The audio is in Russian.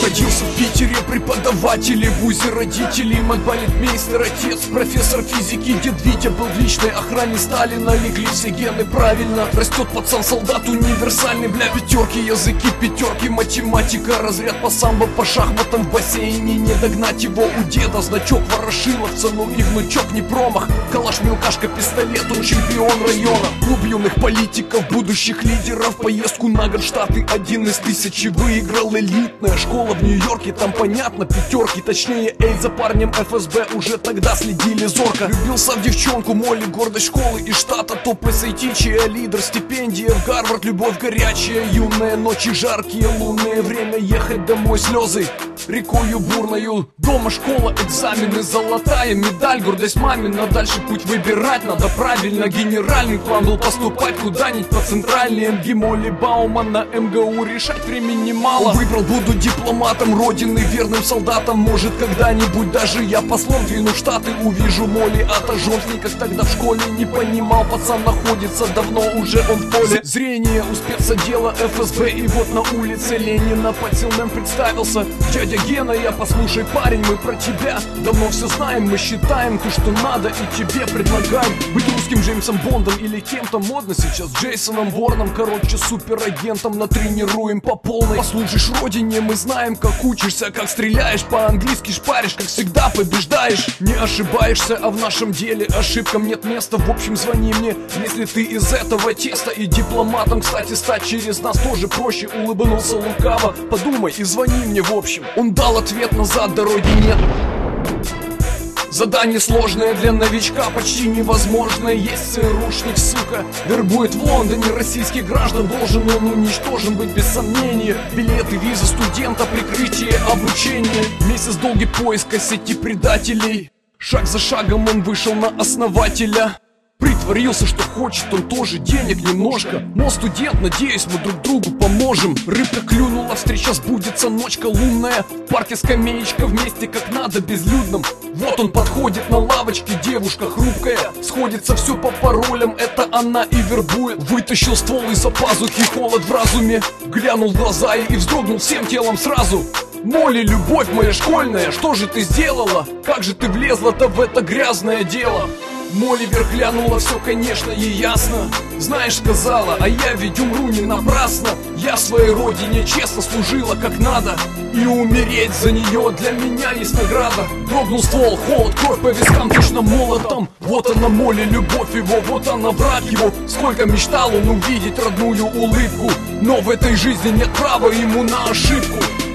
Родился в Питере, преподаватели в вузе, родителей, мать-балетмейстер, отец, профессор физики, дед Витя был в личной охране Сталина. Легли все гены правильно, растет пацан, солдат универсальный, бля. Пятерки, языки, пятерки, математика, разряд по самбо, по шахматам, в бассейне не догнать его у деда. Значок ворошиловца, ну и внучок не промах. Калаш, мелкашка, пистолет, он чемпион района. Клуб юных политиков, будущих лидеров, поездку на год Штаты, 1 из 1000 выиграл. Элитная школа в Нью-Йорке, там понятно, пятерки, точнее Эй, за парнем ФСБ уже тогда следили зорко. Влюбился в девчонку, Молли, гордость школы и штата, топ SAT, чья лидер, стипендия в Гарвард, любовь горячая, юная, ночи жаркие, лунное время, ехать домой, слезы рекою бурною. Дома школа, экзамены, золотая медаль, гордость мамина, дальше путь выбирать надо правильно. Генеральный план был поступать куда-нибудь по центральной МГИ, Молли Бауман на МГУ, решать времени мало. Он выбрал, буду дипломатом родины, верным солдатом, может когда-нибудь даже я послом двину в Штаты. Увижу Молли отожженников, тогда в школе не понимал, пацан находится давно уже он в поле зрения у спецотдела ФСБ. И вот на улице Ленина пацаном представился: дядя Гена, я послушай, парень, мы про тебя давно все знаем, мы считаем то, что надо, и тебе предлагаем быть русским Джеймсом Бондом или кем-то модно сейчас Джейсоном Борном, короче суперагентом, натренируем по полной. Послужишь родине, мы знаем, как учишься, как стреляешь, по-английски шпаришь, как всегда побеждаешь, не ошибаешься, а в нашем деле ошибкам нет места. В общем, звони мне, если ты из этого теста, и дипломатом, кстати, стать через нас тоже проще. Улыбнулся лукаво, подумай и звони мне, в общем. Он дал ответ назад, дороги нет. Задание сложное для новичка, почти невозможное. Есть ЦРУшник, сука, вербует в Лондоне российских граждан. Должен он уничтожен быть без сомнения. Билеты, виза студента, прикрытие, обучение. Месяц долгий поиска сети предателей. Шаг за шагом он вышел на основателя. Притворился, что хочет он тоже денег немножко. Мол, студент, надеюсь, мы друг другу поможем. Рыбка клюнула, встреча сбудется, ночка лунная. В парке скамеечка, вместе как надо, безлюдном. Вот он подходит на лавочке, девушка хрупкая. Сходится все по паролям, это она и вербует. Вытащил ствол из-за пазухи, холод в разуме. Глянул в глаза и вздрогнул всем телом сразу. Молли, любовь моя школьная, что же ты сделала? Как же ты влезла-то в это грязное дело? Молли вверх глянула, все конечно ей ясно. Знаешь, сказала, а я ведь умру не напрасно. Я своей родине честно служила как надо, и умереть за нее для меня есть награда. Дрогнул ствол, холод, кровь по вискам точно молотом. Вот она Молли, любовь его, вот она враг его. Сколько мечтал он увидеть родную улыбку, но в этой жизни нет права ему на ошибку.